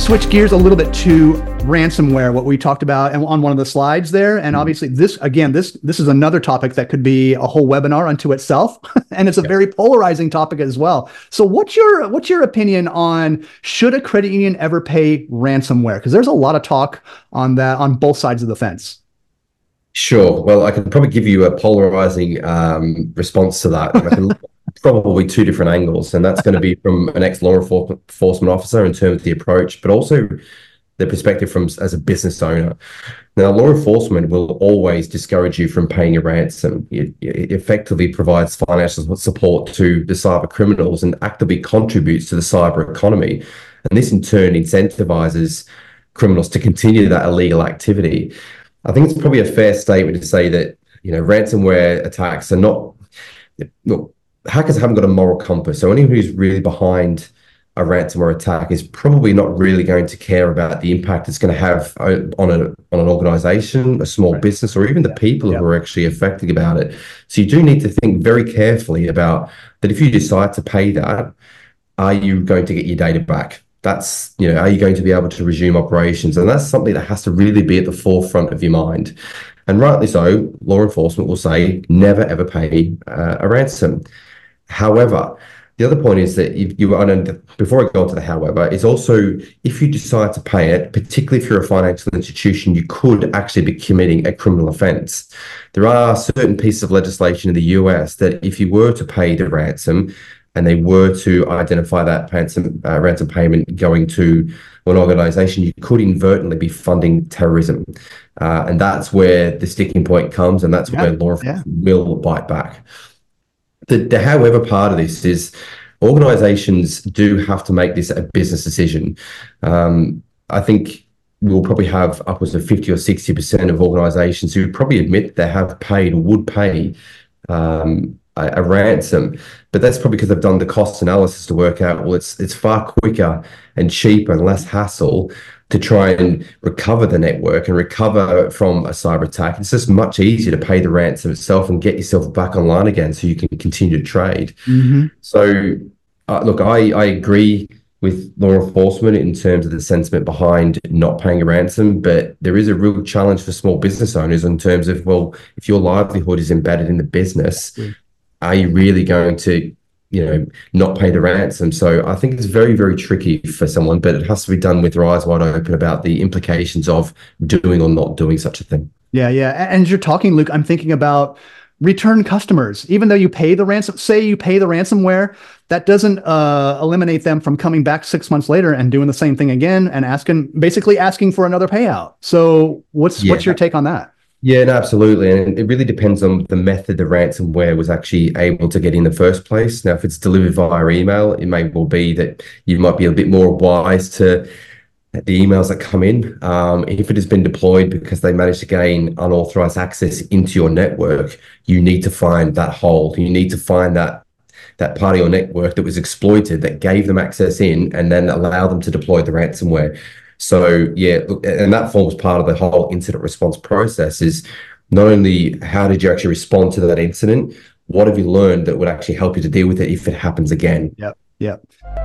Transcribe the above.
switch gears a little bit to ransomware, what we talked about on one of the slides there. And obviously this is another topic that could be a whole webinar unto itself. And it's a very polarizing topic as well. So what's your opinion on, should a credit union ever pay ransomware? Because there's a lot of talk on that on both sides of the fence. Sure. Well, I can probably give you a polarizing response to that. I can probably two different angles, and that's going to be from an ex-law enforcement officer in terms of the approach, but also the perspective from as a business owner. Now, law enforcement will always discourage you from paying a ransom. It effectively provides financial support to the cyber criminals and actively contributes to the cyber economy. And this in turn incentivizes criminals to continue that illegal activity. I think it's probably a fair statement to say that, ransomware attacks are not, look, hackers haven't got a moral compass. So anyone who's really behind a ransomware attack is probably not really going to care about the impact it's going to have on an organization, a small business, or even the people who are actually affected about it. So you do need to think very carefully about that. If you decide to pay that, are you going to get your data back? That's, are you going to be able to resume operations? And that's something that has to really be at the forefront of your mind. And rightly so, law enforcement will say, never ever pay a ransom. However, the other point is that before I go on to the however, is also if you decide to pay it, particularly if you're a financial institution, you could actually be committing a criminal offense. There are certain pieces of legislation in the US that if you were to pay the ransom, and they were to identify that ransom payment going to an organization, you could inadvertently be funding terrorism. And that's where the sticking point comes, and that's where law enforcement will bite back. The however part of this is organizations do have to make this a business decision. I think we'll probably have upwards of 50 or 60% of organizations who probably admit they have paid or would pay a ransom, but that's probably because they've done the cost analysis to work out, well, it's far quicker and cheaper and less hassle to try and recover the network and recover from a cyber attack. It's just much easier to pay the ransom itself and get yourself back online again so you can continue to trade. So look, I agree with law enforcement in terms of the sentiment behind not paying a ransom, but there is a real challenge for small business owners in terms of, well, if your livelihood is embedded in the business, are you really going to, not pay the ransom? So I think it's very, very tricky for someone, but it has to be done with their eyes wide open about the implications of doing or not doing such a thing. Yeah. And as you're talking, Luke, I'm thinking about return customers. Even though you pay the ransom, say you pay the ransomware, that doesn't eliminate them from coming back 6 months later and doing the same thing again and basically asking for another payout. So what's your take on that? Yeah, no, absolutely. And it really depends on the method the ransomware was actually able to get in the first place. Now, if it's delivered via email, it may well be that you might be a bit more wise to the emails that come in. If it has been deployed because they managed to gain unauthorized access into your network, you need to find that hole. You need to find that part of your network that was exploited, that gave them access in, and then allow them to deploy the ransomware. So yeah, look, and that forms part of the whole incident response process is not only how did you actually respond to that incident, what have you learned that would actually help you to deal with it if it happens again? Yep.